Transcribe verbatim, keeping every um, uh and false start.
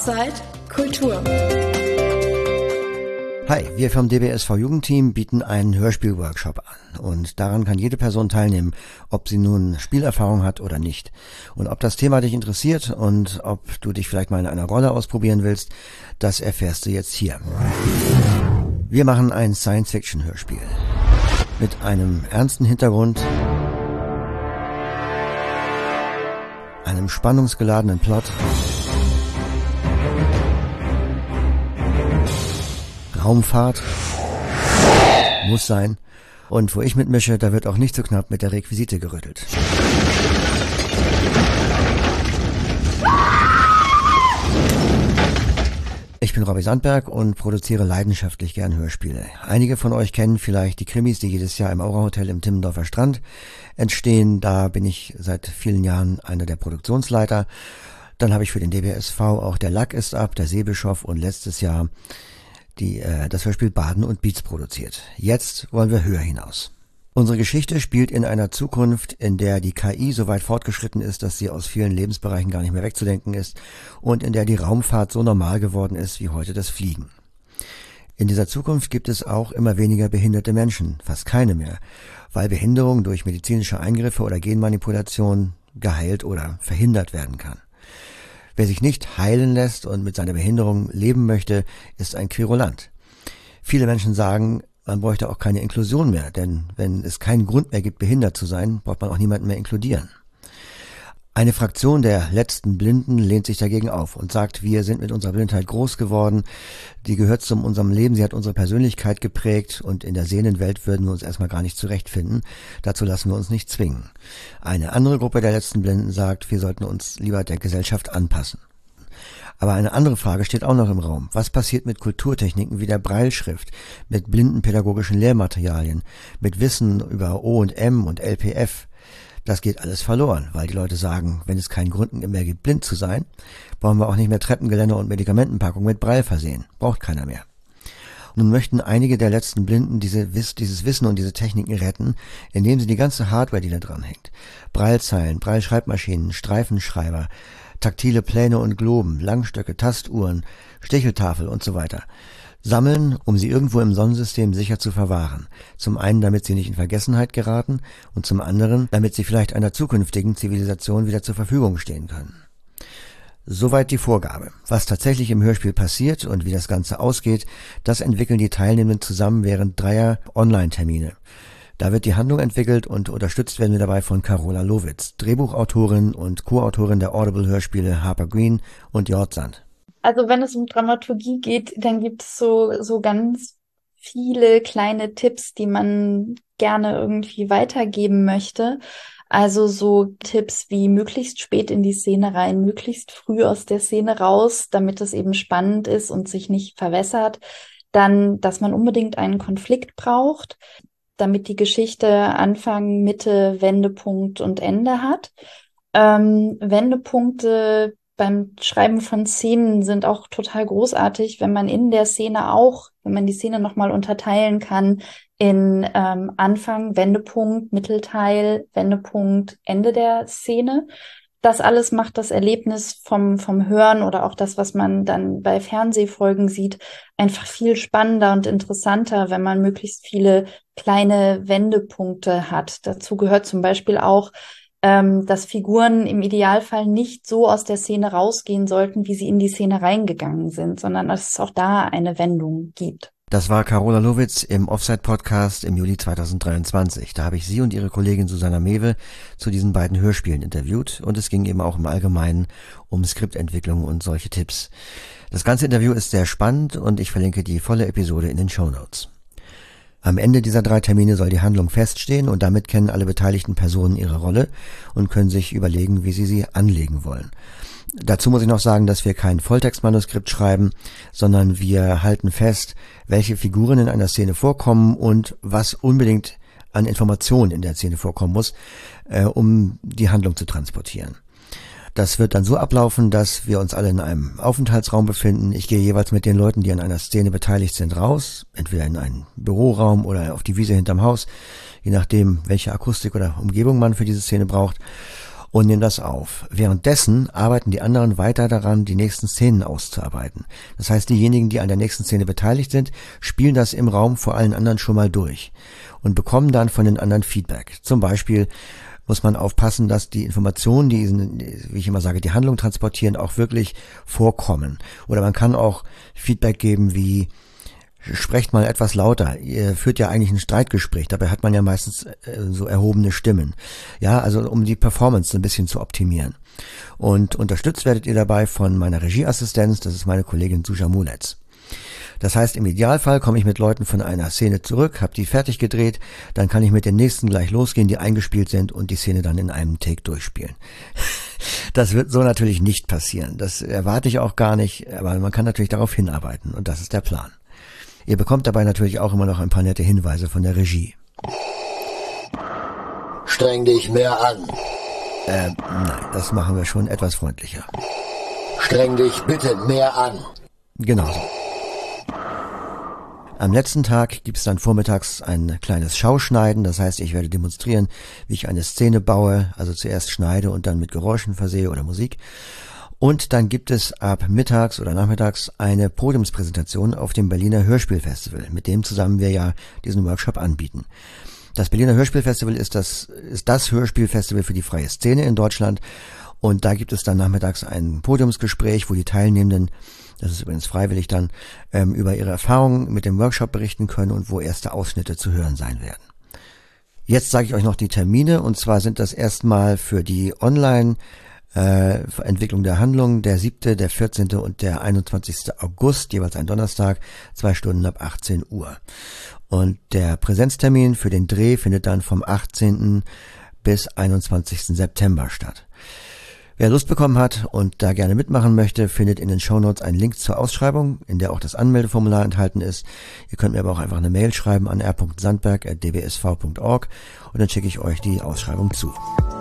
Offside Kultur. Hi, wir vom D B S V Jugendteam bieten einen Hörspielworkshop an und daran kann jede Person teilnehmen, ob sie nun Spielerfahrung hat oder nicht. Und ob das Thema dich interessiert und ob du dich vielleicht mal in einer Rolle ausprobieren willst, das erfährst du jetzt hier. Wir machen ein Science-Fiction-Hörspiel mit einem ernsten Hintergrund, einem spannungsgeladenen Plot, Raumfahrt muss sein, und wo ich mitmische, da wird auch nicht so knapp mit der Requisite gerüttelt. Ich bin Robby Sandberg und produziere leidenschaftlich gern Hörspiele. Einige von euch kennen vielleicht die Krimis, die jedes Jahr im Aura Hotel im Timmendorfer Strand entstehen. Da bin ich seit vielen Jahren einer der Produktionsleiter. Dann habe ich für den D B S V auch Der Lack ist ab, Der Seebischof und letztes Jahr die äh, das Hörspiel Baden und Beats produziert. Jetzt wollen wir höher hinaus. Unsere Geschichte spielt in einer Zukunft, in der die K I so weit fortgeschritten ist, dass sie aus vielen Lebensbereichen gar nicht mehr wegzudenken ist und in der die Raumfahrt so normal geworden ist wie heute das Fliegen. In dieser Zukunft gibt es auch immer weniger behinderte Menschen, fast keine mehr, weil Behinderung durch medizinische Eingriffe oder Genmanipulation geheilt oder verhindert werden kann. Wer sich nicht heilen lässt und mit seiner Behinderung leben möchte, ist ein Querulant. Viele Menschen sagen, man bräuchte auch keine Inklusion mehr, denn wenn es keinen Grund mehr gibt, behindert zu sein, braucht man auch niemanden mehr inkludieren. Eine Fraktion der letzten Blinden lehnt sich dagegen auf und sagt, wir sind mit unserer Blindheit groß geworden, die gehört zu unserem Leben, sie hat unsere Persönlichkeit geprägt und in der Sehnenwelt würden wir uns erstmal gar nicht zurechtfinden, dazu lassen wir uns nicht zwingen. Eine andere Gruppe der letzten Blinden sagt, wir sollten uns lieber der Gesellschaft anpassen. Aber eine andere Frage steht auch noch im Raum. Was passiert mit Kulturtechniken wie der Brailleschrift, mit blindenpädagogischen Lehrmaterialien, mit Wissen über O und M und L P F? Das geht alles verloren, weil die Leute sagen, wenn es keinen Grund mehr gibt, blind zu sein, brauchen wir auch nicht mehr Treppengeländer und Medikamentenpackungen mit Braille versehen. Braucht keiner mehr. Nun möchten einige der letzten Blinden diese, dieses Wissen und diese Techniken retten, indem sie die ganze Hardware, die da dran hängt, Braillezeilen, Braille-Schreibmaschinen, Streifenschreiber, taktile Pläne und Globen, Langstöcke, Tastuhren, Sticheltafel und so weiter, sammeln, um sie irgendwo im Sonnensystem sicher zu verwahren. Zum einen, damit sie nicht in Vergessenheit geraten und zum anderen, damit sie vielleicht einer zukünftigen Zivilisation wieder zur Verfügung stehen können. Soweit die Vorgabe. Was tatsächlich im Hörspiel passiert und wie das Ganze ausgeht, das entwickeln die Teilnehmenden zusammen während dreier Online-Termine. Da wird die Handlung entwickelt und unterstützt werden wir dabei von Carola Lowitz, Drehbuchautorin und Co-Autorin der Audible-Hörspiele Harper Green und Jort Sand. Also wenn es um Dramaturgie geht, dann gibt es so, so ganz viele kleine Tipps, die man gerne irgendwie weitergeben möchte. Also so Tipps wie möglichst spät in die Szene rein, möglichst früh aus der Szene raus, damit es eben spannend ist und sich nicht verwässert. Dann, dass man unbedingt einen Konflikt braucht, damit die Geschichte Anfang, Mitte, Wendepunkt und Ende hat. Ähm, Wendepunkte beim Schreiben von Szenen sind auch total großartig, wenn man in der Szene auch, wenn man die Szene nochmal unterteilen kann in ähm, Anfang, Wendepunkt, Mittelteil, Wendepunkt, Ende der Szene. Das alles macht das Erlebnis vom vom Hören oder auch das, was man dann bei Fernsehfolgen sieht, einfach viel spannender und interessanter, wenn man möglichst viele kleine Wendepunkte hat. Dazu gehört zum Beispiel auch, ähm, dass Figuren im Idealfall nicht so aus der Szene rausgehen sollten, wie sie in die Szene reingegangen sind, sondern dass es auch da eine Wendung gibt. Das war Carola Lowitz im Offside-Podcast im Juli zweitausenddreiundzwanzig. Da habe ich sie und ihre Kollegin Susanna Mewe zu diesen beiden Hörspielen interviewt und es ging eben auch im Allgemeinen um Skriptentwicklung und solche Tipps. Das ganze Interview ist sehr spannend und ich verlinke die volle Episode in den Shownotes. Am Ende dieser drei Termine soll die Handlung feststehen und damit kennen alle beteiligten Personen ihre Rolle und können sich überlegen, wie sie sie anlegen wollen. Dazu muss ich noch sagen, dass wir kein Volltextmanuskript schreiben, sondern wir halten fest, welche Figuren in einer Szene vorkommen und was unbedingt an Informationen in der Szene vorkommen muss, äh, um die Handlung zu transportieren. Das wird dann so ablaufen, dass wir uns alle in einem Aufenthaltsraum befinden. Ich gehe jeweils mit den Leuten, die an einer Szene beteiligt sind, raus, entweder in einen Büroraum oder auf die Wiese hinterm Haus, je nachdem, welche Akustik oder Umgebung man für diese Szene braucht. und nehmen das auf. Währenddessen arbeiten die anderen weiter daran, die nächsten Szenen auszuarbeiten. Das heißt, diejenigen, die an der nächsten Szene beteiligt sind, spielen das im Raum vor allen anderen schon mal durch und bekommen dann von den anderen Feedback. Zum Beispiel muss man aufpassen, dass die Informationen, die, wie ich immer sage, die Handlung transportieren, auch wirklich vorkommen. Oder man kann auch Feedback geben wie: Sprecht mal etwas lauter. Ihr führt ja eigentlich ein Streitgespräch. Dabei hat man ja meistens äh, so erhobene Stimmen. Ja, also um die Performance ein bisschen zu optimieren. Und unterstützt werdet ihr dabei von meiner Regieassistenz. Das ist meine Kollegin Suja Muletz. Das heißt, im Idealfall komme ich mit Leuten von einer Szene zurück, habe die fertig gedreht, dann kann ich mit den nächsten gleich losgehen, die eingespielt sind und die Szene dann in einem Take durchspielen. Das wird so natürlich nicht passieren. Das erwarte ich auch gar nicht, aber man kann natürlich darauf hinarbeiten und das ist der Plan. Ihr bekommt dabei natürlich auch immer noch ein paar nette Hinweise von der Regie. Streng dich mehr an. Äh, nein, das machen wir schon etwas freundlicher. Streng dich bitte mehr an. Genau so. Am letzten Tag gibt's dann vormittags ein kleines Schauschneiden. Das heißt, ich werde demonstrieren, wie ich eine Szene baue. Also zuerst schneide und dann mit Geräuschen versehe oder Musik. Und dann gibt es ab mittags oder nachmittags eine Podiumspräsentation auf dem Berliner Hörspielfestival, mit dem zusammen wir ja diesen Workshop anbieten. Das Berliner Hörspielfestival ist das, ist das Hörspielfestival für die freie Szene in Deutschland. Und da gibt es dann nachmittags ein Podiumsgespräch, wo die Teilnehmenden, das ist übrigens freiwillig dann, ähm, über ihre Erfahrungen mit dem Workshop berichten können und wo erste Ausschnitte zu hören sein werden. Jetzt sage ich euch noch die Termine, und zwar sind das erstmal für die Online- Äh, Entwicklung der Handlung der siebte, der vierzehnte und der einundzwanzigste August, jeweils ein Donnerstag, zwei Stunden ab achtzehn Uhr. Und der Präsenztermin für den Dreh findet dann vom achtzehnten bis einundzwanzigsten September statt. Wer Lust bekommen hat und da gerne mitmachen möchte, findet in den Shownotes einen Link zur Ausschreibung, in der auch das Anmeldeformular enthalten ist. Ihr könnt mir aber auch einfach eine Mail schreiben an r punkt sandberg at d b s v punkt org und dann schicke ich euch die Ausschreibung zu.